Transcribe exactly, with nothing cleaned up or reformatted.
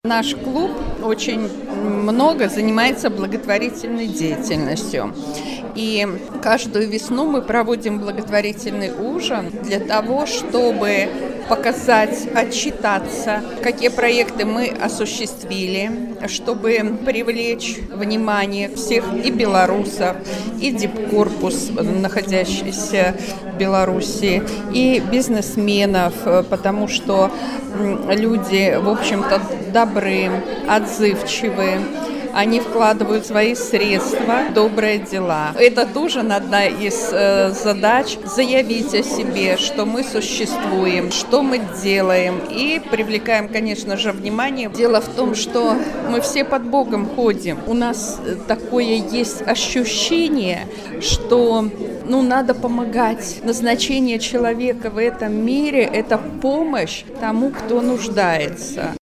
Наш клуб очень много занимается благотворительной деятельностью. И каждую весну мы проводим благотворительный ужин для того, чтобы показать, отчитаться, какие проекты мы осуществили, чтобы привлечь внимание всех и белорусов, и дипкорпус, находящийся в Беларуси, и бизнесменов, потому что люди, в общем-то, добры, отзывчивы. Они вкладывают свои средства в добрые дела. Это тоже одна из э, задач — заявить о себе, что мы существуем, что мы делаем, и привлекаем, конечно же, внимание. Дело в том, что мы все под Богом ходим. У нас такое есть ощущение, что ну, надо помогать. Назначение человека в этом мире — это помощь тому, кто нуждается.